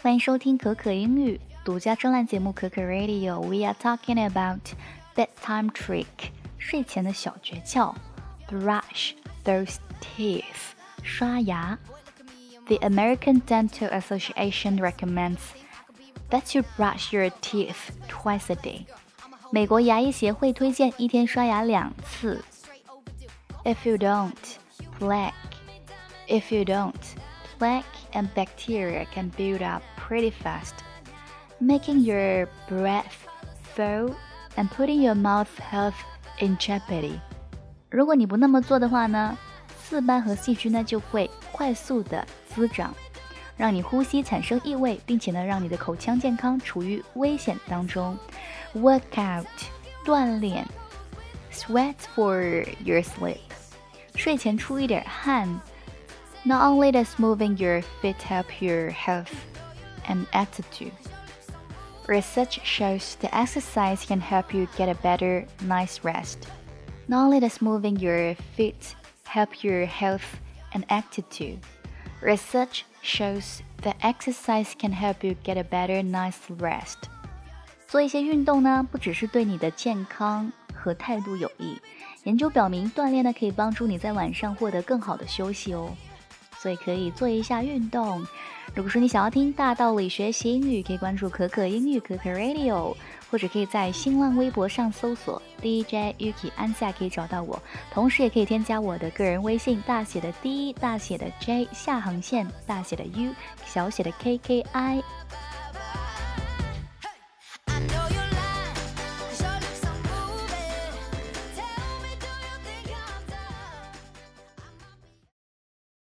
欢迎收听可可英语独家专栏节目可可 Radio。 We are talking about bedtime trick， 睡前的小诀窍。 Brush those teeth， 刷牙。 The American Dental Association recommends that you brush your teeth twice a day。 美国牙医协会推荐一天刷牙2次。 If you don't, plaque and bacteria can build up pretty fast, making your breath foul and putting your mouth health in jeopardy。 如果你不那么做的话呢，刺斑和细菌呢就会快速的滋长，让你呼吸产生异味，并且呢让你的口腔健康处于危险当中。 Workout， 锻炼。 Sweat for your sleep， 睡前出一点汗。Not only does moving your feet help your health and attitude, research shows that exercise can help you get a better night's rest. Not only does moving your feet help your health and attitude, research shows that exercise can help you get a better night's rest. 做一些运动呢，不只是对你的健康和态度有益，研究表明锻炼呢可以帮助你在晚上获得更好的休息哦。所以可以做一下运动。如果说你想要听大道理学习英语，可以关注可可英语可可 Radio， 或者可以在新浪微博上搜索 DJ Yuki 安夏可以找到我，同时也可以添加我的个人微信，大写的 D 大写的 J 下横线大写的 U 小写的 KKI。